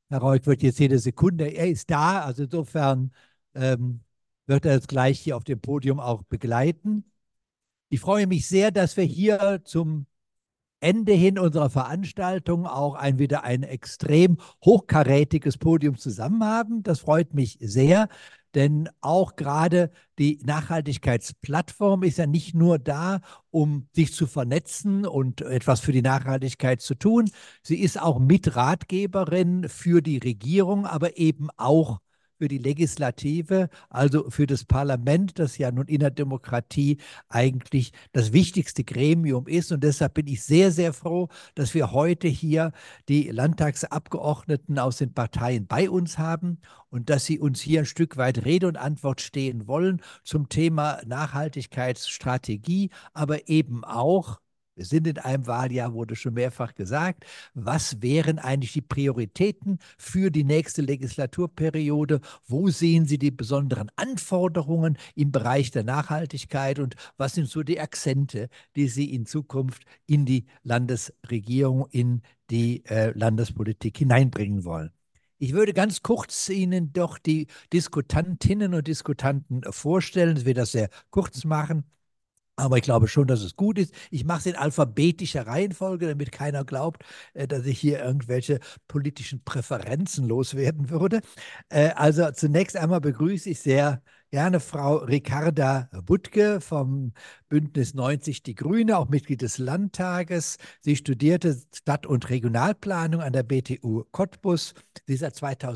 Herr Reuk wird jetzt jede Sekunde, er ist da, also insofern ähm, wird er es gleich hier auf dem Podium auch begleiten. Ich freue mich sehr, dass wir hier zum Ende hin unserer Veranstaltung auch wieder ein extrem hochkarätiges Podium zusammen haben. Das freut mich sehr, denn auch gerade die Nachhaltigkeitsplattform ist ja nicht nur da, um sich zu vernetzen und etwas für die Nachhaltigkeit zu tun. Sie ist auch Mitratgeberin für die Regierung, aber eben auch für die Legislative, also für das Parlament, das ja nun in der Demokratie eigentlich das wichtigste Gremium ist. Und deshalb bin ich sehr, sehr froh, dass wir heute hier die Landtagsabgeordneten aus den Parteien bei uns haben und dass sie uns hier ein Stück weit Rede und Antwort stehen wollen zum Thema Nachhaltigkeitsstrategie, aber eben auch, wir sind in einem Wahljahr, wurde schon mehrfach gesagt, was wären eigentlich die Prioritäten für die nächste Legislaturperiode? Wo sehen Sie die besonderen Anforderungen im Bereich der Nachhaltigkeit und was sind so die Akzente, die Sie in Zukunft in die Landesregierung, in die Landespolitik hineinbringen wollen? Ich würde ganz kurz Ihnen doch die Diskutantinnen und Diskutanten vorstellen. Ich will das sehr kurz machen. Aber ich glaube schon, dass es gut ist. Ich mache es in alphabetischer Reihenfolge, damit keiner glaubt, dass ich hier irgendwelche politischen Präferenzen loswerden würde. Also zunächst einmal begrüße ich sehr gerne Frau Ricarda Butke vom Bündnis 90 Die Grüne, auch Mitglied des Landtages. Sie studierte Stadt- und Regionalplanung an der BTU Cottbus. Sie ist seit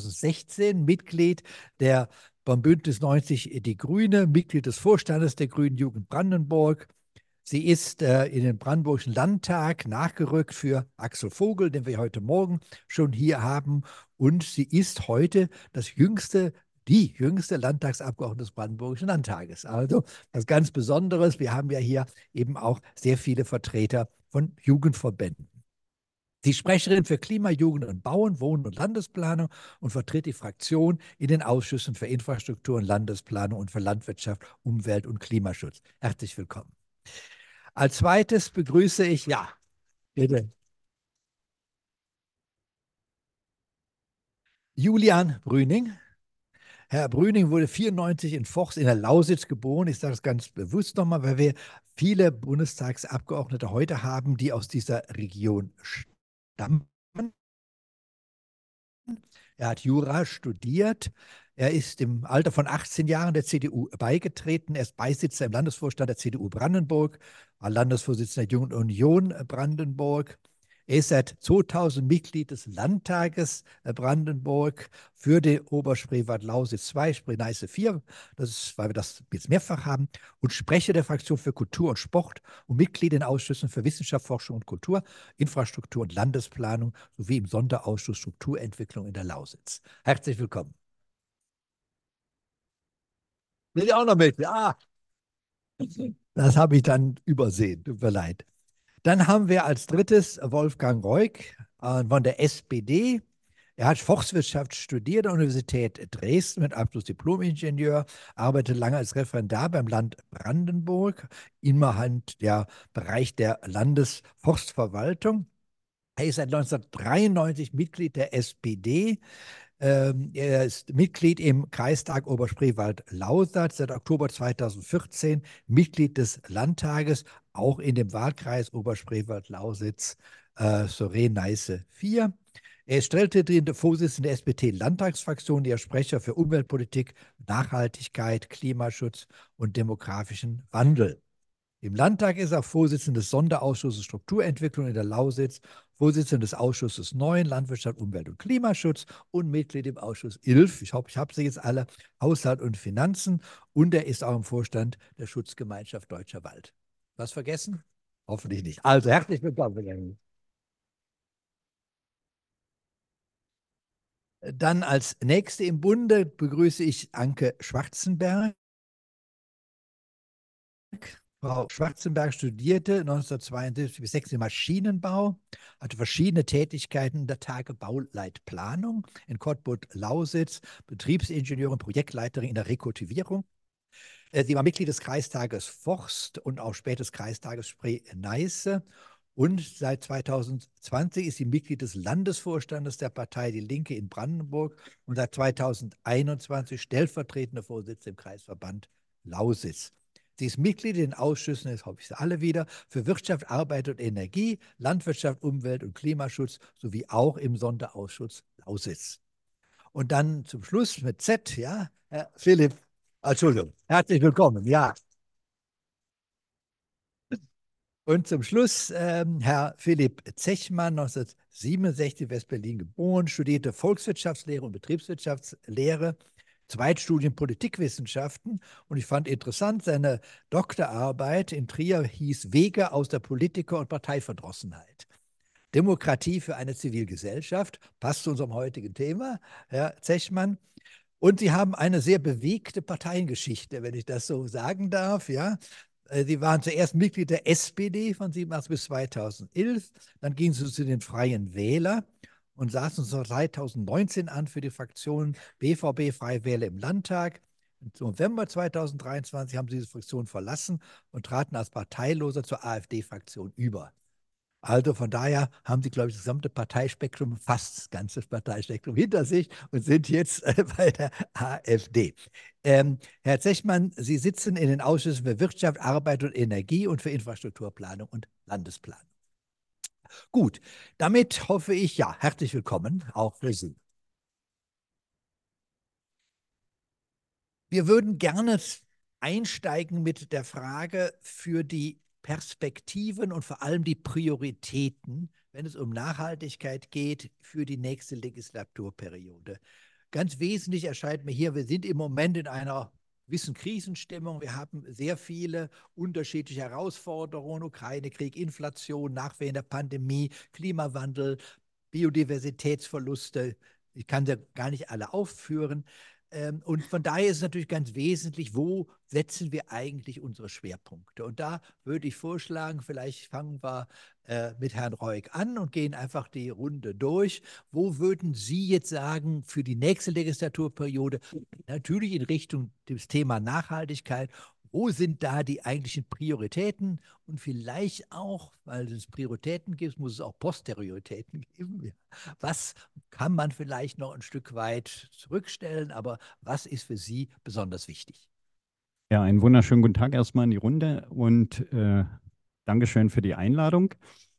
2016 Mitglied der beim Bündnis 90 Die Grüne, Mitglied des Vorstandes der Grünen Jugend Brandenburg. Sie ist in den Brandenburgischen Landtag nachgerückt für Axel Vogel, den wir heute Morgen schon hier haben. Und sie ist heute die jüngste Landtagsabgeordnete des Brandenburgischen Landtages. Also was ganz Besonderes. Wir haben ja hier eben auch sehr viele Vertreter von Jugendverbänden. Sie ist Sprecherin für Klima, Jugend und Bauen, Wohnen und Landesplanung und vertritt die Fraktion in den Ausschüssen für Infrastruktur und Landesplanung und für Landwirtschaft, Umwelt und Klimaschutz. Herzlich willkommen. Als zweites begrüße ich, ja, bitte, Julian Brüning. Herr Brüning wurde 94 in Vochs in der Lausitz geboren. Ich sage das ganz bewusst nochmal, weil wir viele Bundestagsabgeordnete heute haben, die aus dieser Region stammen. Er hat Jura studiert. Er ist im Alter von 18 Jahren der CDU beigetreten. Er ist Beisitzer im Landesvorstand der CDU Brandenburg, war Landesvorsitzender der Jungen Union Brandenburg. Er ist seit 2000 Mitglied des Landtages Brandenburg für den Oberspreewald-Lausitz 2, Spree-Neiße 4. Das ist, weil wir das jetzt mehrfach haben. Und Sprecher der Fraktion für Kultur und Sport und Mitglied in Ausschüssen für Wissenschaft, Forschung und Kultur, Infrastruktur und Landesplanung sowie im Sonderausschuss Strukturentwicklung in der Lausitz. Herzlich willkommen. Will ich auch noch mit? Ja, das habe ich dann übersehen. Tut mir leid. Dann haben wir als drittes Wolfgang Reuk von der SPD. Er hat Forstwirtschaft studiert an der Universität Dresden mit Abschluss Diplom-Ingenieur, arbeitet lange als Referendar beim Land Brandenburg, innerhalb der Bereich der Landesforstverwaltung. Er ist seit 1993 Mitglied der SPD. Er ist Mitglied im Kreistag Oberspreewald-Lausitz, seit Oktober 2014 Mitglied des Landtages, auch in dem Wahlkreis Oberspreewald-Lausitz, Soré-Neiße 4. Er ist stellvertretender Vorsitzender der SPD-Landtagsfraktion, der Sprecher für Umweltpolitik, Nachhaltigkeit, Klimaschutz und demografischen Wandel. Im Landtag ist er Vorsitzender des Sonderausschusses Strukturentwicklung in der Lausitz, Vorsitzender des Ausschusses 9 Landwirtschaft, Umwelt und Klimaschutz und Mitglied im Ausschuss 11. Ich hoffe, ich habe sie jetzt alle, Haushalt und Finanzen. Und er ist auch im Vorstand der Schutzgemeinschaft Deutscher Wald. Was vergessen? Hoffentlich nicht. Also herzlich willkommen. Dann als nächste im Bunde begrüße ich Anke Schwarzenberg. Frau Schwarzenberg studierte 1972 bis 6 im Maschinenbau, hatte verschiedene Tätigkeiten in der Tagebauleitplanung in Cottbus-Lausitz, Betriebsingenieurin, Projektleiterin in der Rekultivierung. Sie war Mitglied des Kreistages Forst und auch später des Kreistages Spree-Neiße Und seit 2020 ist sie Mitglied des Landesvorstandes der Partei Die Linke in Brandenburg und seit 2021 stellvertretende Vorsitzende im Kreisverband Lausitz. Sie ist Mitglied in den Ausschüssen, das hoffe ich Sie alle wieder, für Wirtschaft, Arbeit und Energie, Landwirtschaft, Umwelt und Klimaschutz sowie auch im Sonderausschuss Lausitz. Und dann zum Schluss mit Z, ja, Herr Philipp, Entschuldigung, herzlich willkommen, ja. Und zum Schluss Herr Philipp Zechmann, 1967 West-Berlin geboren, studierte Volkswirtschaftslehre und Betriebswirtschaftslehre, Zweitstudium Politikwissenschaften. Und ich fand interessant, seine Doktorarbeit in Trier hieß Wege aus der Politiker- und Parteiverdrossenheit. Demokratie für eine Zivilgesellschaft, passt zu unserem heutigen Thema, Herr Zechmann. Und Sie haben eine sehr bewegte Parteiengeschichte, wenn ich das so sagen darf. Ja? Sie waren zuerst Mitglied der SPD von 1987 bis 2011. Dann gingen Sie zu den Freien Wähler und saßen so 2019 an für die Fraktion BVB Freie Wähler im Landtag. Im November 2023 haben Sie diese Fraktion verlassen und traten als Parteiloser zur AfD-Fraktion über. Also von daher haben Sie, glaube ich, das gesamte Parteispektrum, fast das ganze Parteispektrum hinter sich und sind jetzt bei der AfD. Herr Zechmann, Sie sitzen in den Ausschüssen für Wirtschaft, Arbeit und Energie und für Infrastrukturplanung und Landesplanung. Gut, damit hoffe ich, ja, herzlich willkommen auch für Sie. Wir würden gerne einsteigen mit der Frage für die Perspektiven und vor allem die Prioritäten, wenn es um Nachhaltigkeit geht, für die nächste Legislaturperiode. Ganz wesentlich erscheint mir hier, wir sind im Moment in einer gewissen Krisenstimmung. Wir haben sehr viele unterschiedliche Herausforderungen: Ukraine-Krieg, Inflation, Nachwehen der Pandemie, Klimawandel, Biodiversitätsverluste. Ich kann sie gar nicht alle aufführen. Und von daher ist es natürlich ganz wesentlich, wo setzen wir eigentlich unsere Schwerpunkte. Und da würde ich vorschlagen, vielleicht fangen wir mit Herrn Reuk an und gehen einfach die Runde durch. Wo würden Sie jetzt sagen, für die nächste Legislaturperiode, natürlich in Richtung des Thema Nachhaltigkeit, wo sind da die eigentlichen Prioritäten? Und vielleicht auch, weil es Prioritäten gibt, muss es auch Posterioritäten geben. Was kann man vielleicht noch ein Stück weit zurückstellen, aber was ist für Sie besonders wichtig? Ja, einen wunderschönen guten Tag erstmal in die Runde und Dankeschön für die Einladung.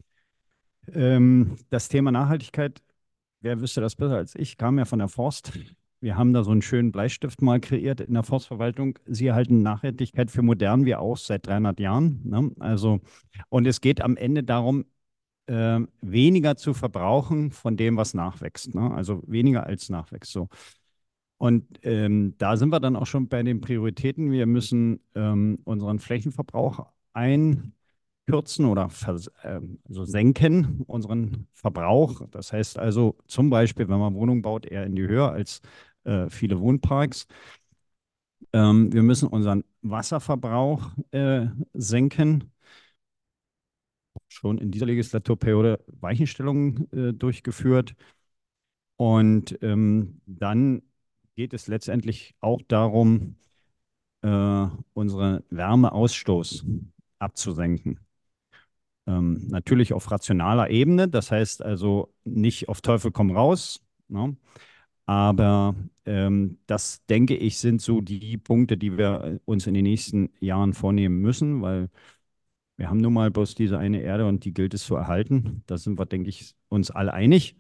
Das Thema Nachhaltigkeit, wer wüsste das besser als ich, kam ja von der Forst. Wir haben da so einen schönen Bleistift mal kreiert in der Forstverwaltung. Sie halten Nachhaltigkeit für modern, wir auch seit 300 Jahren. Ne? Also, und es geht am Ende darum, weniger zu verbrauchen von dem, was nachwächst. Ne? Also weniger als nachwächst. So. Und da sind wir dann auch schon bei den Prioritäten. Wir müssen unseren Flächenverbrauch einkürzen oder also senken, unseren Verbrauch. Das heißt also zum Beispiel, wenn man Wohnungen baut, eher in die Höhe als viele Wohnparks. Wir müssen unseren Wasserverbrauch senken. Schon in dieser Legislaturperiode Weichenstellungen durchgeführt. Und dann geht es letztendlich auch darum, unseren Wärmeausstoß abzusenken. Natürlich auf rationaler Ebene, das heißt also nicht auf Teufel komm raus, ne? Aber das, denke ich, sind so die Punkte, die wir uns in den nächsten Jahren vornehmen müssen, weil wir haben nun mal bloß diese eine Erde und die gilt es zu erhalten. Da sind wir, denke ich, uns alle einig.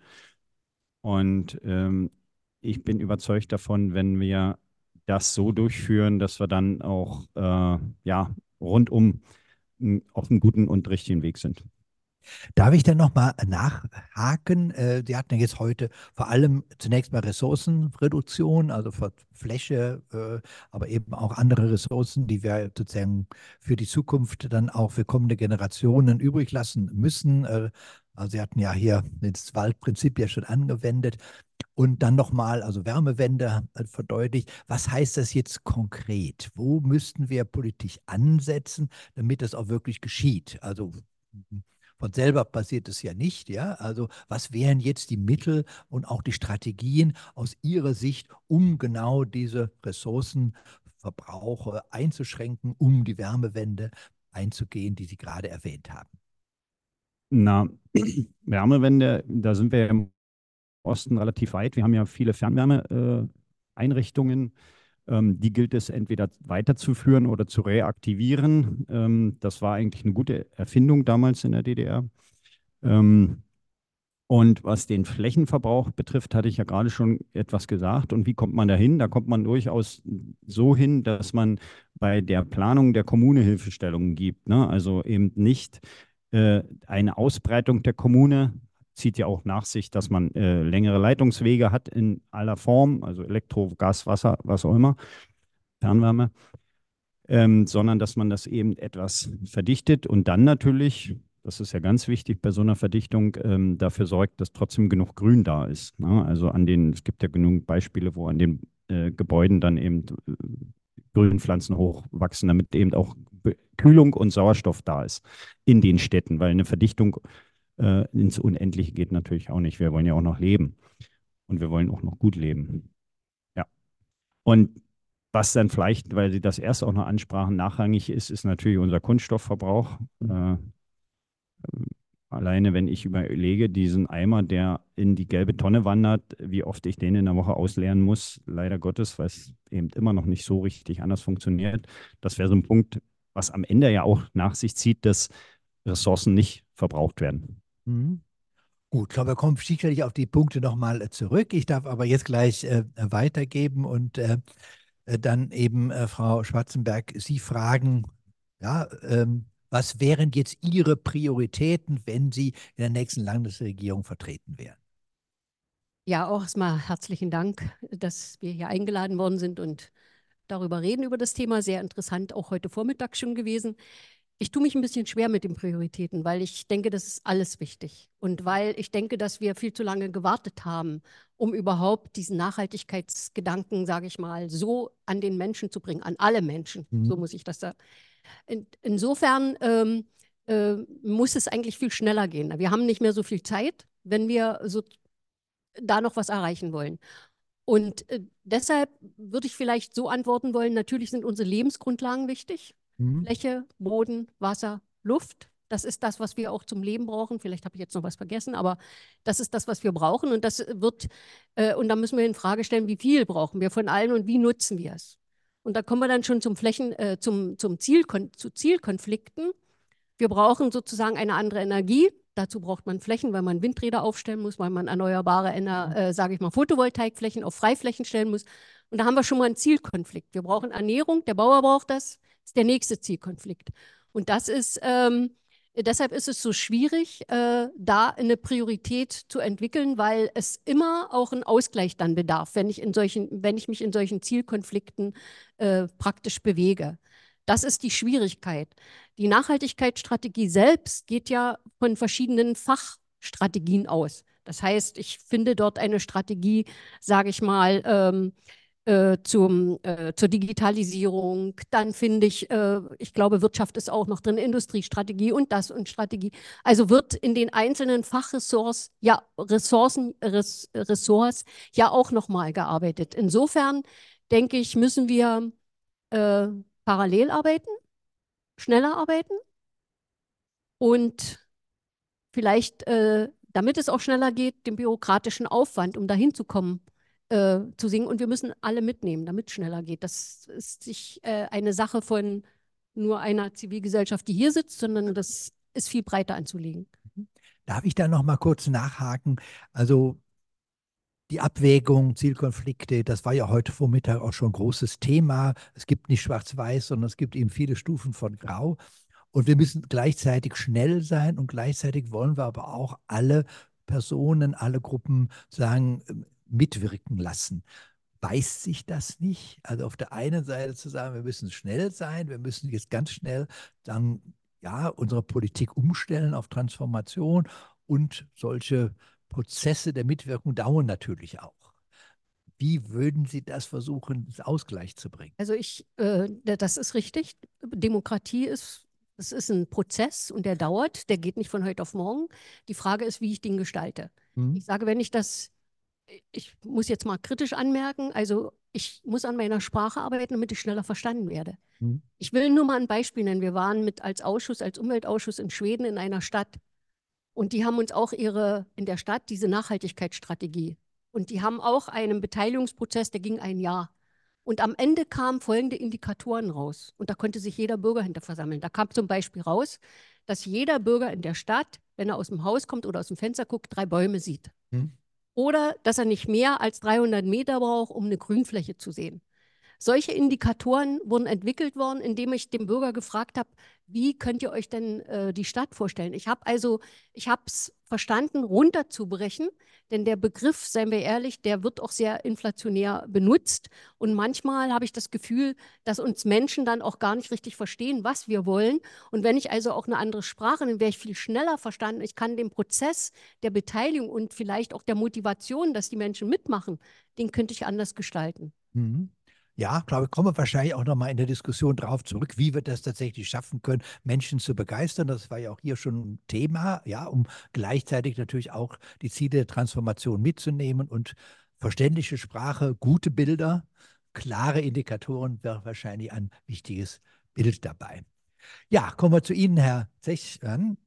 Und ich bin überzeugt davon, wenn wir das so durchführen, dass wir dann auch ja, rundum auf einem guten und richtigen Weg sind. Darf ich denn nochmal nachhaken? Sie hatten ja jetzt heute vor allem zunächst mal Ressourcenreduktion, also Fläche, aber eben auch andere Ressourcen, die wir sozusagen für die Zukunft dann auch für kommende Generationen übrig lassen müssen. Also Sie hatten ja hier das Waldprinzip ja schon angewendet. Und dann nochmal, also Wärmewende verdeutlicht. Was heißt das jetzt konkret? Wo müssten wir politisch ansetzen, damit das auch wirklich geschieht? Also von selber passiert es ja nicht, ja. Also was wären jetzt die Mittel und auch die Strategien aus Ihrer Sicht, um genau diese Ressourcenverbrauche einzuschränken, um die Wärmewende einzugehen, die Sie gerade erwähnt haben? Na, Wärmewende, da sind wir ja im Osten relativ weit. Wir haben ja viele Fernwärmeeinrichtungen. Die gilt es entweder weiterzuführen oder zu reaktivieren. Das war eigentlich eine gute Erfindung damals in der DDR. Ähm, und was den Flächenverbrauch betrifft, hatte ich ja gerade schon etwas gesagt. Und wie kommt man dahin? Da kommt man durchaus so hin, dass man bei der Planung der Kommune Hilfestellungen gibt. Ne? Also eben nicht eine Ausbreitung der Kommune zieht ja auch nach sich, dass man längere Leitungswege hat in aller Form, also Elektro, Gas, Wasser, was auch immer, Fernwärme, sondern dass man das eben etwas verdichtet und dann natürlich, das ist ja ganz wichtig bei so einer Verdichtung, dafür sorgt, dass trotzdem genug Grün da ist. Ne? Also es gibt ja genug Beispiele, wo an den Gebäuden dann eben Grünpflanzen hochwachsen, damit eben auch Kühlung und Sauerstoff da ist in den Städten, weil eine Verdichtung ins Unendliche geht natürlich auch nicht. Wir wollen ja auch noch leben und wir wollen auch noch gut leben. Ja. Und was dann vielleicht, weil Sie das erst auch noch ansprachen, nachrangig ist, ist natürlich unser Kunststoffverbrauch. Alleine, wenn ich überlege, diesen Eimer, der in die gelbe Tonne wandert, wie oft ich den in der Woche ausleeren muss, leider Gottes, weil es eben immer noch nicht so richtig anders funktioniert. Das wäre so ein Punkt, was am Ende ja auch nach sich zieht, dass Ressourcen nicht verbraucht werden. Mhm. Gut, ich glaube, wir kommen sicherlich auf die Punkte nochmal zurück. Ich darf aber jetzt gleich weitergeben und dann eben Frau Schwarzenberg Sie fragen, ja, was wären jetzt Ihre Prioritäten, wenn Sie in der nächsten Landesregierung vertreten wären? Ja, auch erstmal herzlichen Dank, dass wir hier eingeladen worden sind und darüber reden, über das Thema. Sehr interessant, auch heute Vormittag schon gewesen. Ich tue mich ein bisschen schwer mit den Prioritäten, weil ich denke, das ist alles wichtig. Und weil ich denke, dass wir viel zu lange gewartet haben, um überhaupt diesen Nachhaltigkeitsgedanken, sage ich mal, so an den Menschen zu bringen, an alle Menschen. So muss ich das sagen. Insofern muss es eigentlich viel schneller gehen. Wir haben nicht mehr so viel Zeit, wenn wir so da noch was erreichen wollen. Und deshalb würde ich vielleicht so antworten wollen, natürlich sind unsere Lebensgrundlagen wichtig. Fläche, Boden, Wasser, Luft. Das ist das, was wir auch zum Leben brauchen. Vielleicht habe ich jetzt noch was vergessen, aber das ist das, was wir brauchen. Und das wird, und da müssen wir in Frage stellen, wie viel brauchen wir von allen und wie nutzen wir es. Und da kommen wir dann schon zu Zielkonflikten. Wir brauchen sozusagen eine andere Energie. Dazu braucht man Flächen, weil man Windräder aufstellen muss, weil man erneuerbare, sage ich mal, Photovoltaikflächen auf Freiflächen stellen muss. Und da haben wir schon mal einen Zielkonflikt. Wir brauchen Ernährung, der Bauer braucht das, ist der nächste Zielkonflikt. Und deshalb ist es so schwierig, da eine Priorität zu entwickeln, weil es immer auch einen Ausgleich dann bedarf, wenn ich mich in solchen Zielkonflikten praktisch bewege. Das ist die Schwierigkeit. Die Nachhaltigkeitsstrategie selbst geht ja von verschiedenen Fachstrategien aus. Das heißt, ich finde dort eine Strategie, sage ich mal, zur Digitalisierung. Dann finde ich glaube, Wirtschaft ist auch noch drin, Industriestrategie und das und Strategie. Also wird in den einzelnen Fachressorts, ja, Ressorts ja auch nochmal gearbeitet. Insofern denke ich, müssen wir äh, parallel arbeiten, schneller arbeiten und vielleicht, damit es auch schneller geht, den bürokratischen Aufwand, um dahin zu kommen, zu singen. Und wir müssen alle mitnehmen, damit es schneller geht. Das ist nicht eine Sache von nur einer Zivilgesellschaft, die hier sitzt, sondern das ist viel breiter anzulegen. Darf ich da noch mal kurz nachhaken? Also die Abwägung, Zielkonflikte, das war ja heute Vormittag auch schon ein großes Thema. Es gibt nicht schwarz-weiß, sondern es gibt eben viele Stufen von Grau. Und wir müssen gleichzeitig schnell sein und gleichzeitig wollen wir aber auch alle Personen, alle Gruppen sagen, mitwirken lassen. Beißt sich das nicht? Also auf der einen Seite zu sagen, wir müssen schnell sein, wir müssen jetzt ganz schnell dann ja unsere Politik umstellen auf Transformation und solche Prozesse der Mitwirkung dauern natürlich auch. Wie würden Sie das versuchen, ins Ausgleich zu bringen? Also das ist richtig. Demokratie das ist ein Prozess und der dauert, der geht nicht von heute auf morgen. Die Frage ist, wie ich den gestalte. Ich sage, ich muss jetzt mal kritisch anmerken, also ich muss an meiner Sprache arbeiten, damit ich schneller verstanden werde. Ich will nur mal ein Beispiel nennen. Wir waren als Umweltausschuss in Schweden in einer Stadt. Und die haben uns auch in der Stadt diese Nachhaltigkeitsstrategie. Und die haben auch einen Beteiligungsprozess, der ging ein Jahr. Und am Ende kamen folgende Indikatoren raus. Und da konnte sich jeder Bürger hinter versammeln. Da kam zum Beispiel raus, dass jeder Bürger in der Stadt, wenn er aus dem Haus kommt oder aus dem Fenster guckt, 3 Bäume sieht. Oder dass er nicht mehr als 300 Meter braucht, um eine Grünfläche zu sehen. Solche Indikatoren wurden entwickelt worden, indem ich den Bürger gefragt habe, wie könnt ihr euch denn die Stadt vorstellen? Ich habe es verstanden, runterzubrechen, denn der Begriff, seien wir ehrlich, der wird auch sehr inflationär benutzt. Und manchmal habe ich das Gefühl, dass uns Menschen dann auch gar nicht richtig verstehen, was wir wollen. Und wenn ich also auch eine andere Sprache, dann wäre ich viel schneller verstanden. Ich kann den Prozess der Beteiligung und vielleicht auch der Motivation, dass die Menschen mitmachen, den könnte ich anders gestalten. Ja, glaube ich, kommen wir wahrscheinlich auch nochmal in der Diskussion drauf zurück, wie wir das tatsächlich schaffen können, Menschen zu begeistern. Das war ja auch hier schon ein Thema, ja, um gleichzeitig natürlich auch die Ziele der Transformation mitzunehmen und verständliche Sprache, gute Bilder, klare Indikatoren wäre wahrscheinlich ein wichtiges Bild dabei. Ja, kommen wir zu Ihnen, Herr Zechmann.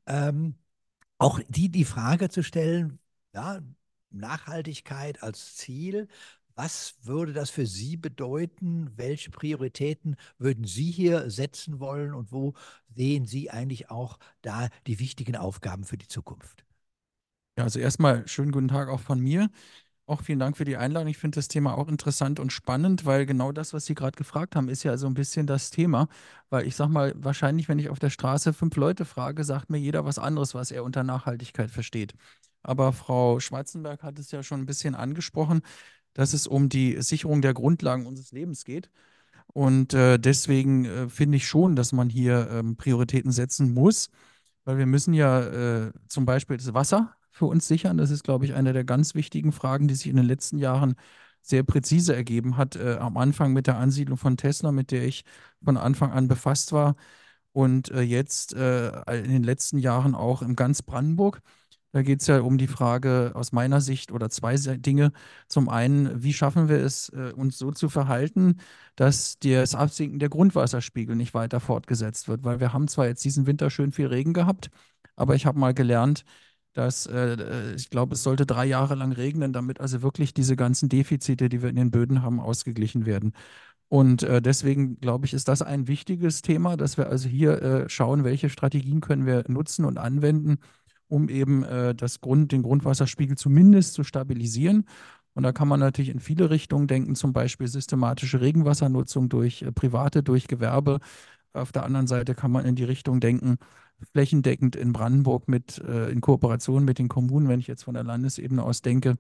Auch die Frage zu stellen, ja, Nachhaltigkeit als Ziel. Was würde das für Sie bedeuten? Welche Prioritäten würden Sie hier setzen wollen und wo sehen Sie eigentlich auch da die wichtigen Aufgaben für die Zukunft? Ja, also erstmal schönen guten Tag auch von mir. Auch vielen Dank für die Einladung. Ich finde das Thema auch interessant und spannend, weil genau das, was Sie gerade gefragt haben, ist ja so ein bisschen das Thema. Weil ich sage mal, wahrscheinlich, wenn ich auf der Straße 5 Leute frage, sagt mir jeder was anderes, was er unter Nachhaltigkeit versteht. Aber Frau Schwarzenberg hat es ja schon ein bisschen angesprochen, dass es um die Sicherung der Grundlagen unseres Lebens geht. Und deswegen finde ich schon, dass man hier Prioritäten setzen muss, weil wir müssen ja zum Beispiel das Wasser für uns sichern. Das ist, glaube ich, eine der ganz wichtigen Fragen, die sich in den letzten Jahren sehr präzise ergeben hat. Am Anfang mit der Ansiedlung von Tesla, mit der ich von Anfang an befasst war. Und jetzt in den letzten Jahren auch im ganz Brandenburg. Da geht es ja um die Frage aus meiner Sicht oder zwei Dinge. Zum einen, wie schaffen wir es, uns so zu verhalten, dass das Absinken der Grundwasserspiegel nicht weiter fortgesetzt wird? Weil wir haben zwar jetzt diesen Winter schön viel Regen gehabt, aber ich habe mal gelernt, dass ich glaube, es sollte 3 Jahre lang regnen, damit also wirklich diese ganzen Defizite, die wir in den Böden haben, ausgeglichen werden. Und deswegen glaube ich, ist das ein wichtiges Thema, dass wir also hier schauen, welche Strategien können wir nutzen und anwenden, um eben den Grundwasserspiegel zumindest zu stabilisieren. Und da kann man natürlich in viele Richtungen denken, zum Beispiel systematische Regenwassernutzung durch Private, durch Gewerbe. Auf der anderen Seite kann man in die Richtung denken, flächendeckend in Brandenburg in Kooperation mit den Kommunen, wenn ich jetzt von der Landesebene aus denke,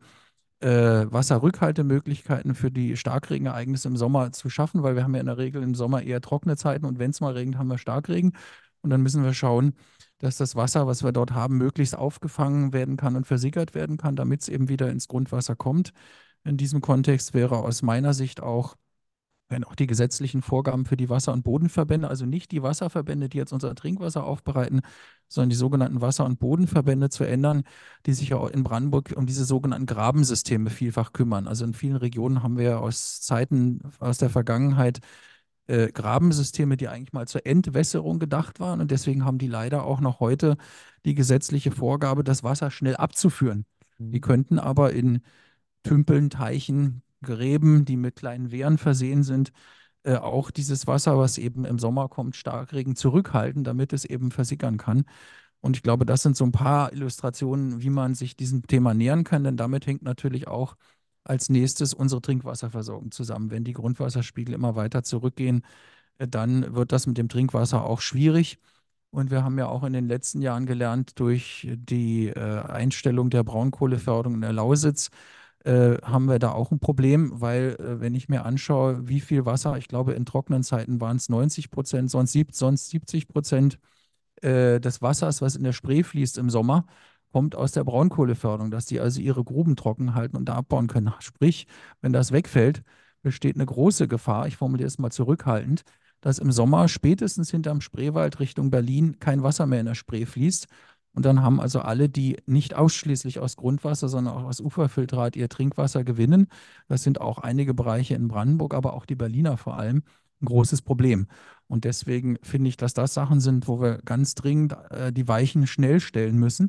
Wasserrückhaltemöglichkeiten für die Starkregenereignisse im Sommer zu schaffen, weil wir haben ja in der Regel im Sommer eher trockene Zeiten und wenn es mal regnet, haben wir Starkregen. Und dann müssen wir schauen, dass das Wasser, was wir dort haben, möglichst aufgefangen werden kann und versickert werden kann, damit es eben wieder ins Grundwasser kommt. In diesem Kontext wäre aus meiner Sicht auch, wenn auch die gesetzlichen Vorgaben für die Wasser- und Bodenverbände, also nicht die Wasserverbände, die jetzt unser Trinkwasser aufbereiten, sondern die sogenannten Wasser- und Bodenverbände zu ändern, die sich ja auch in Brandenburg um diese sogenannten Grabensysteme vielfach kümmern. Also in vielen Regionen haben wir aus Zeiten aus der Vergangenheit Grabensysteme, die eigentlich mal zur Entwässerung gedacht waren. Und deswegen haben die leider auch noch heute die gesetzliche Vorgabe, das Wasser schnell abzuführen. Die könnten aber in Tümpeln, Teichen, Gräben, die mit kleinen Wehren versehen sind, auch dieses Wasser, was eben im Sommer kommt, Starkregen zurückhalten, damit es eben versickern kann. Und ich glaube, das sind so ein paar Illustrationen, wie man sich diesem Thema nähern kann, denn damit hängt natürlich auch als nächstes unsere Trinkwasserversorgung zusammen. Wenn die Grundwasserspiegel immer weiter zurückgehen, dann wird das mit dem Trinkwasser auch schwierig. Und wir haben ja auch in den letzten Jahren gelernt, durch die Einstellung der Braunkohleförderung in der Lausitz, haben wir da auch ein Problem, weil wenn ich mir anschaue, wie viel Wasser, ich glaube in trockenen Zeiten waren es 90%, sonst 70% des Wassers, was in der Spree fließt im Sommer, kommt aus der Braunkohleförderung, dass die also ihre Gruben trocken halten und da abbauen können. Sprich, wenn das wegfällt, besteht eine große Gefahr, ich formuliere es mal zurückhaltend, dass im Sommer spätestens hinterm Spreewald Richtung Berlin kein Wasser mehr in der Spree fließt. Und dann haben also alle, die nicht ausschließlich aus Grundwasser, sondern auch aus Uferfiltrat ihr Trinkwasser gewinnen, das sind auch einige Bereiche in Brandenburg, aber auch die Berliner vor allem, ein großes Problem. Und deswegen finde ich, dass das Sachen sind, wo wir ganz dringend die Weichen schnell stellen müssen.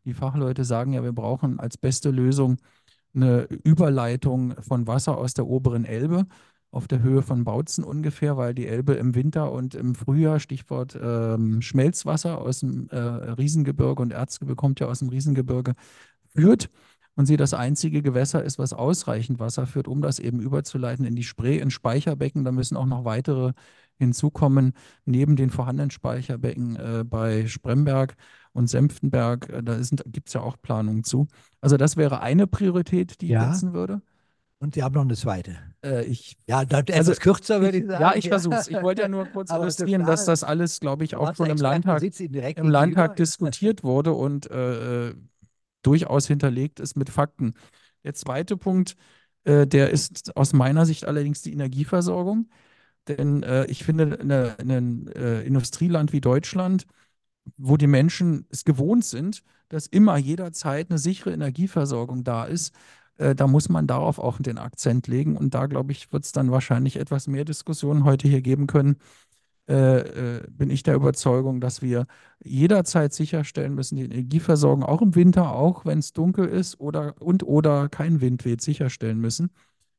Die Fachleute sagen ja, wir brauchen als beste Lösung eine Überleitung von Wasser aus der oberen Elbe auf der Höhe von Bautzen ungefähr, weil die Elbe im Winter und im Frühjahr, Stichwort Schmelzwasser aus dem Riesengebirge und Erzgebirge kommt ja aus dem Riesengebirge, führt und sie das einzige Gewässer ist, was ausreichend Wasser führt, um das eben überzuleiten in die Spree, in Speicherbecken. Da müssen auch noch weitere hinzukommen, neben den vorhandenen Speicherbecken bei Spremberg und Senftenberg. Da gibt es ja auch Planungen zu. Also das wäre eine Priorität, die ich Ja, setzen würde. und Sie haben noch eine zweite. Ich Ja, dann Also etwas kürzer, würde ich sagen. Ja, ich versuche es. Ich wollte ja nur kurz Aber ist doch illustrieren, dass klar, das alles, glaube ich, der auch schon Wasserexperte sitzt Ihnen direkt im Landtag gegenüber. diskutiert wurde und durchaus hinterlegt ist mit Fakten. Der zweite Punkt, der ist aus meiner Sicht allerdings die Energieversorgung. Denn ich finde, in einem Industrieland wie Deutschland, wo die Menschen es gewohnt sind, dass immer jederzeit eine sichere Energieversorgung da ist, da muss man darauf auch den Akzent legen. Und da, glaube ich, wird es dann wahrscheinlich etwas mehr Diskussionen heute hier geben können. Bin ich der Überzeugung, dass wir jederzeit sicherstellen müssen, die Energieversorgung auch im Winter, auch wenn es dunkel ist oder kein Wind weht, sicherstellen müssen.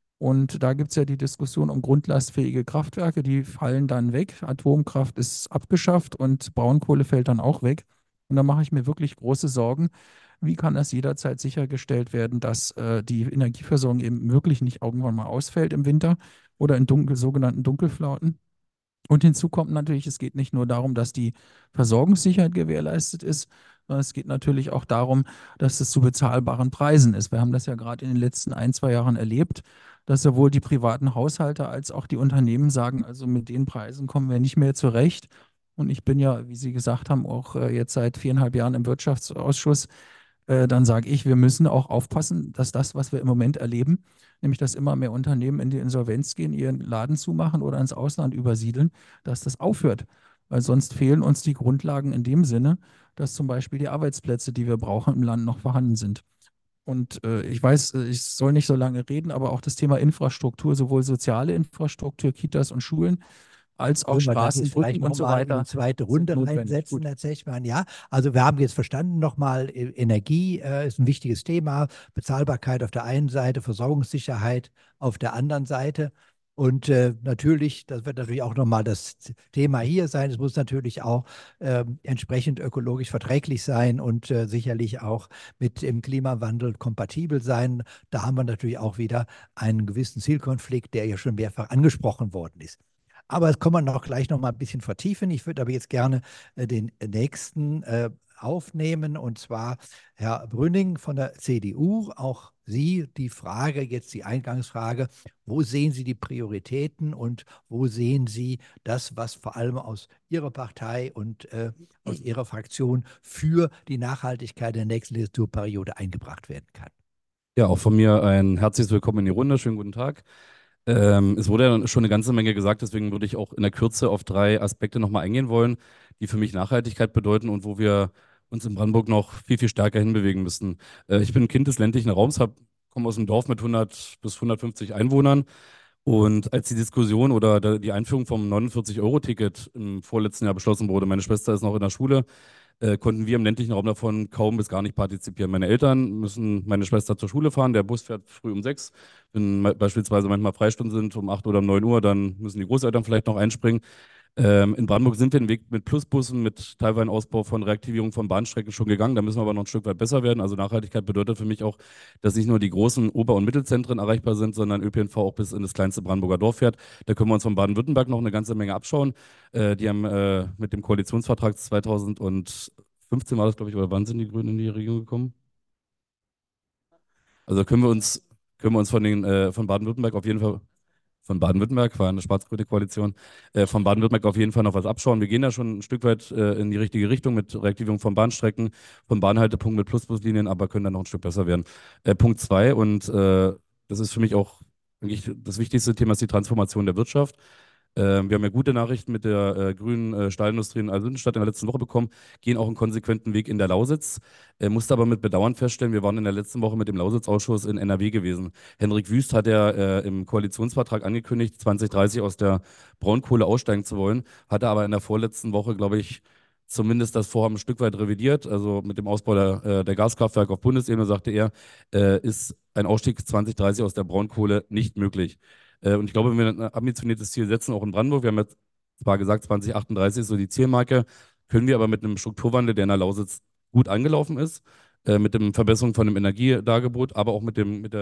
Und da gibt es ja die Diskussion um grundlastfähige Kraftwerke, die fallen dann weg. Atomkraft ist abgeschafft und Braunkohle fällt dann auch weg. Und da mache ich mir wirklich große Sorgen. Wie kann das jederzeit sichergestellt werden, dass die Energieversorgung eben wirklich nicht irgendwann mal ausfällt im Winter oder in sogenannten Dunkelflauten? Und hinzu kommt natürlich, es geht nicht nur darum, dass die Versorgungssicherheit gewährleistet ist, sondern es geht natürlich auch darum, dass es zu bezahlbaren Preisen ist. Wir haben das ja gerade in den letzten 1, 2 Jahren erlebt, dass sowohl die privaten Haushalte als auch die Unternehmen sagen, also mit den Preisen kommen wir nicht mehr zurecht. Und ich bin ja, wie Sie gesagt haben, auch jetzt seit 4,5 Jahren im Wirtschaftsausschuss. Dann sage ich, wir müssen auch aufpassen, dass das, was wir im Moment erleben, nämlich dass immer mehr Unternehmen in die Insolvenz gehen, ihren Laden zumachen oder ins Ausland übersiedeln, dass das aufhört. Weil sonst fehlen uns die Grundlagen in dem Sinne, dass zum Beispiel die Arbeitsplätze, die wir brauchen, im Land noch vorhanden sind. Und ich weiß, ich soll nicht so lange reden, aber auch das Thema Infrastruktur, sowohl soziale Infrastruktur, Kitas und Schulen, als auch Wollen wir das Straßen, jetzt vielleicht Brücken und so nochmal in die weiter, zweite sind Runde notwendig. reinsetzen, Gut. Herr Zechmann? Ja, also wir haben jetzt verstanden nochmal, Energie ist ein wichtiges Thema, Bezahlbarkeit auf der einen Seite, Versorgungssicherheit auf der anderen Seite. Und natürlich, das wird natürlich auch nochmal das Thema hier sein. Es muss natürlich auch entsprechend ökologisch verträglich sein und sicherlich auch mit dem Klimawandel kompatibel sein. Da haben wir natürlich auch wieder einen gewissen Zielkonflikt, der ja schon mehrfach angesprochen worden ist. Aber das kann man auch gleich noch mal ein bisschen vertiefen. Ich würde aber jetzt gerne den nächsten aufnehmen, und zwar Herr Brünning von der CDU. Auch Sie, die Frage, jetzt die Eingangsfrage, wo sehen Sie die Prioritäten und wo sehen Sie das, was vor allem aus Ihrer Partei und aus Ihrer Fraktion für die Nachhaltigkeit der nächsten Legislaturperiode eingebracht werden kann? Ja, auch von mir ein herzliches Willkommen in die Runde. Schönen guten Tag. Es wurde ja schon eine ganze Menge gesagt, deswegen würde ich auch in der Kürze auf 3 Aspekte nochmal eingehen wollen, die für mich Nachhaltigkeit bedeuten und wo wir uns in Brandenburg noch viel, viel stärker hinbewegen müssen. Ich bin ein Kind des ländlichen Raums, komme aus einem Dorf mit 100 bis 150 Einwohnern. Und als die Diskussion oder die Einführung vom 49-Euro-Ticket im vorletzten Jahr beschlossen wurde, meine Schwester ist noch in der Schule, konnten wir im ländlichen Raum davon kaum bis gar nicht partizipieren. Meine Eltern müssen meine Schwester zur Schule fahren, der Bus fährt früh um 6. Wenn beispielsweise manchmal Freistunden sind um 8 oder um 9 Uhr, dann müssen die Großeltern vielleicht noch einspringen. In Brandenburg sind wir den Weg mit Plusbussen, mit teilweise Ausbau von Reaktivierung von Bahnstrecken schon gegangen. Da müssen wir aber noch ein Stück weit besser werden. Also Nachhaltigkeit bedeutet für mich auch, dass nicht nur die großen Ober- und Mittelzentren erreichbar sind, sondern ÖPNV auch bis in das kleinste Brandenburger Dorf fährt. Da können wir uns von Baden-Württemberg noch eine ganze Menge abschauen. Die haben mit dem Koalitionsvertrag 2015 war das, glaube ich, oder wann sind die Grünen in die Regierung gekommen? Also können wir uns von Baden-Württemberg auf jeden Fall von Baden-Württemberg, war eine schwarz-grüne Koalition, von Baden-Württemberg auf jeden Fall noch was abschauen. Wir gehen da schon ein Stück weit in die richtige Richtung mit Reaktivierung von Bahnstrecken, von Bahnhaltepunkten mit Plusbuslinien, aber können dann noch ein Stück besser werden. Punkt 2, und das ist für mich auch eigentlich das wichtigste Thema, ist die Transformation der Wirtschaft. Wir haben ja gute Nachrichten mit der grünen Stahlindustrie in Eisenstadt in der letzten Woche bekommen, gehen auch einen konsequenten Weg in der Lausitz. Musste aber mit Bedauern feststellen, wir waren in der letzten Woche mit dem Lausitzausschuss in NRW gewesen. Henrik Wüst hat ja im Koalitionsvertrag angekündigt, 2030 aus der Braunkohle aussteigen zu wollen, hatte aber in der vorletzten Woche, glaube ich, zumindest das Vorhaben ein Stück weit revidiert. Also mit dem Ausbau der Gaskraftwerke auf Bundesebene, sagte er, ist ein Ausstieg 2030 aus der Braunkohle nicht möglich. Und ich glaube, wenn wir ein ambitioniertes Ziel setzen, auch in Brandenburg, wir haben jetzt zwar gesagt, 2038 ist so die Zielmarke, können wir aber mit einem Strukturwandel, der in der Lausitz gut angelaufen ist, mit der Verbesserung von dem Energiedargebot, aber auch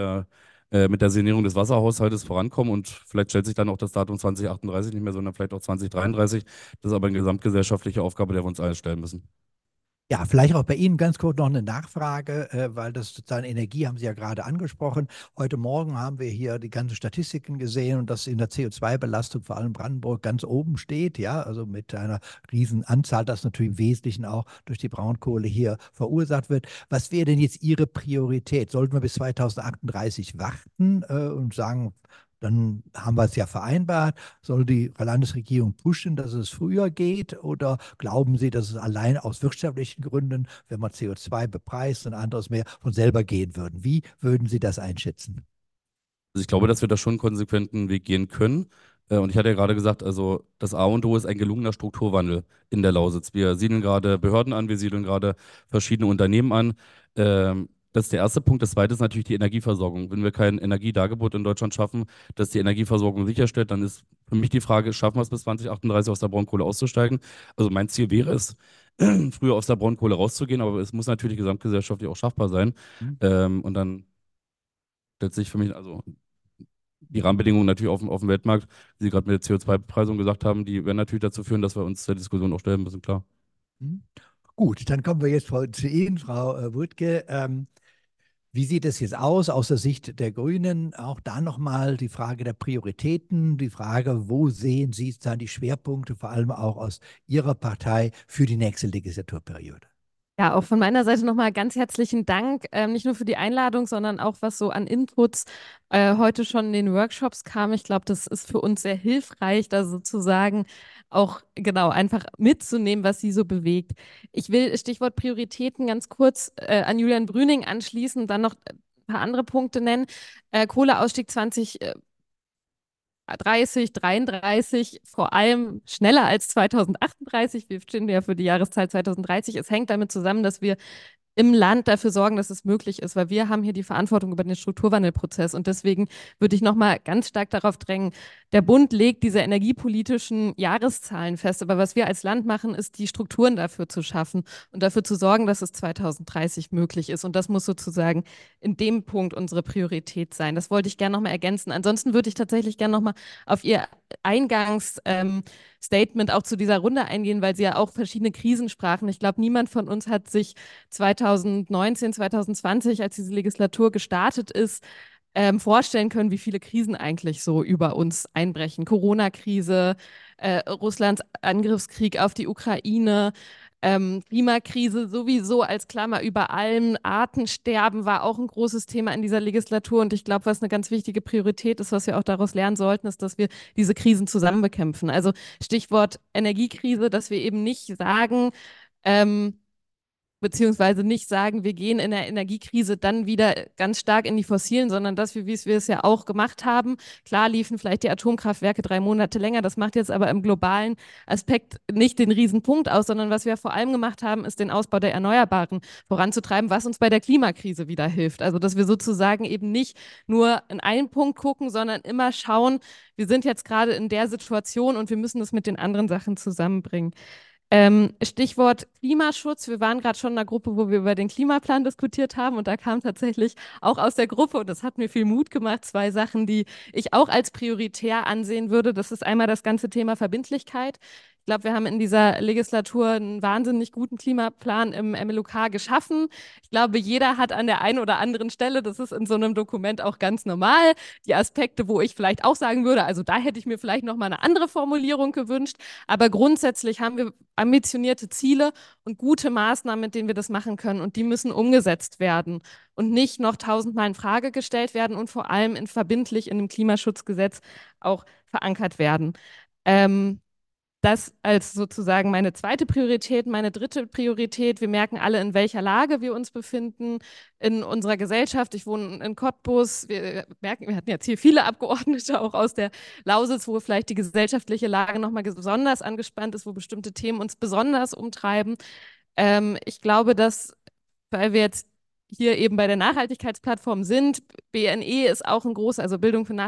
mit der Sanierung des Wasserhaushaltes vorankommen, und vielleicht stellt sich dann auch das Datum 2038 nicht mehr, sondern vielleicht auch 2033. Das ist aber eine gesamtgesellschaftliche Aufgabe, der wir uns alle stellen müssen. Ja, vielleicht auch bei Ihnen ganz kurz noch eine Nachfrage, weil das sozusagen Energie haben Sie ja gerade angesprochen. Heute Morgen haben wir hier die ganzen Statistiken gesehen und dass in der CO2-Belastung vor allem Brandenburg ganz oben steht, ja, also mit einer riesen Anzahl, das natürlich im Wesentlichen auch durch die Braunkohle hier verursacht wird. Was wäre denn jetzt Ihre Priorität? Sollten wir bis 2038 warten und sagen, dann haben wir es ja vereinbart. Soll die Landesregierung pushen, dass es früher geht? Oder glauben Sie, dass es allein aus wirtschaftlichen Gründen, wenn man CO2 bepreist und anderes mehr, von selber gehen würden? Wie würden Sie das einschätzen? Also ich glaube, dass wir da schon einen konsequenten Weg gehen können. Und ich hatte ja gerade gesagt, also das A und O ist ein gelungener Strukturwandel in der Lausitz. Wir siedeln gerade Behörden an, wir siedeln gerade verschiedene Unternehmen an. Das ist der erste Punkt. Das zweite ist natürlich die Energieversorgung. Wenn wir kein Energiedargebot in Deutschland schaffen, das die Energieversorgung sicherstellt, dann ist für mich die Frage, schaffen wir es bis 2038 aus der Braunkohle auszusteigen? Also mein Ziel wäre es, früher aus der Braunkohle rauszugehen, aber es muss natürlich gesamtgesellschaftlich auch schaffbar sein. Und dann stellt sich für mich, also die Rahmenbedingungen natürlich auf dem Weltmarkt, wie Sie gerade mit der CO2-Bepreisung gesagt haben, die werden natürlich dazu führen, dass wir uns der Diskussion auch stellen müssen, klar. Hm? Gut, dann kommen wir jetzt zu Ihnen, Frau Wuttke. Wie sieht es jetzt aus der Sicht der Grünen? Auch da nochmal die Frage der Prioritäten, die Frage, wo sehen Sie dann die Schwerpunkte, vor allem auch aus Ihrer Partei für die nächste Legislaturperiode? Ja, auch von meiner Seite nochmal ganz herzlichen Dank, nicht nur für die Einladung, sondern auch was so an Inputs heute schon in den Workshops kam. Ich glaube, das ist für uns sehr hilfreich, da sozusagen auch genau einfach mitzunehmen, was sie so bewegt. Ich will Stichwort Prioritäten ganz kurz an Julian Brüning anschließen, dann noch ein paar andere Punkte nennen. Kohleausstieg 2030, 33, vor allem schneller als 2038. Wir stehen ja für die Jahreszahl 2030. Es hängt damit zusammen, dass wir im Land dafür sorgen, dass es möglich ist, weil wir haben hier die Verantwortung über den Strukturwandelprozess, und deswegen würde ich nochmal ganz stark darauf drängen, der Bund legt diese energiepolitischen Jahreszahlen fest, aber was wir als Land machen, ist die Strukturen dafür zu schaffen und dafür zu sorgen, dass es 2030 möglich ist, und das muss sozusagen in dem Punkt unsere Priorität sein. Das wollte ich gerne nochmal ergänzen. Ansonsten würde ich tatsächlich gerne nochmal auf Ihr Eingangsstatement auch zu dieser Runde eingehen, weil Sie ja auch verschiedene Krisen sprachen. Ich glaube, niemand von uns hat sich 2019, 2020, als diese Legislatur gestartet ist, vorstellen können, wie viele Krisen eigentlich so über uns einbrechen. Corona-Krise, Russlands Angriffskrieg auf die Ukraine, Klimakrise sowieso als Klammer über allem. Artensterben war auch ein großes Thema in dieser Legislatur. Und ich glaube, was eine ganz wichtige Priorität ist, was wir auch daraus lernen sollten, ist, dass wir diese Krisen zusammen bekämpfen. Also Stichwort Energiekrise, dass wir eben nicht sagen, beziehungsweise nicht sagen, wir gehen in der Energiekrise dann wieder ganz stark in die Fossilen, sondern dass wir, wie wir es ja auch gemacht haben, klar liefen vielleicht die Atomkraftwerke 3 Monate länger, das macht jetzt aber im globalen Aspekt nicht den Riesenpunkt aus, sondern was wir vor allem gemacht haben, ist den Ausbau der Erneuerbaren voranzutreiben, was uns bei der Klimakrise wieder hilft. Also dass wir sozusagen eben nicht nur in einen Punkt gucken, sondern immer schauen, wir sind jetzt gerade in der Situation und wir müssen das mit den anderen Sachen zusammenbringen. Stichwort Klimaschutz. Wir waren gerade schon in einer Gruppe, wo wir über den Klimaplan diskutiert haben, und da kam tatsächlich auch aus der Gruppe, und das hat mir viel Mut gemacht, 2 Sachen, die ich auch als prioritär ansehen würde. Das ist einmal das ganze Thema Verbindlichkeit. Ich glaube, wir haben in dieser Legislatur einen wahnsinnig guten Klimaplan im MLUK geschaffen. Ich glaube, jeder hat an der einen oder anderen Stelle, das ist in so einem Dokument auch ganz normal, die Aspekte, wo ich vielleicht auch sagen würde, also da hätte ich mir vielleicht noch mal eine andere Formulierung gewünscht. Aber grundsätzlich haben wir ambitionierte Ziele und gute Maßnahmen, mit denen wir das machen können. Und die müssen umgesetzt werden und nicht noch 1000-mal in Frage gestellt werden und vor allem verbindlich in dem Klimaschutzgesetz auch verankert werden. Das als sozusagen meine zweite Priorität. Meine dritte Priorität: Wir merken alle, in welcher Lage wir uns befinden in unserer Gesellschaft. Ich wohne in Cottbus. Wir merken, wir hatten jetzt hier viele Abgeordnete auch aus der Lausitz, wo vielleicht die gesellschaftliche Lage nochmal besonders angespannt ist, wo bestimmte Themen uns besonders umtreiben. Ich glaube, dass, weil wir jetzt hier eben bei der Nachhaltigkeitsplattform sind, BNE ist auch ein großer, also Bildung für Nachhaltigkeit,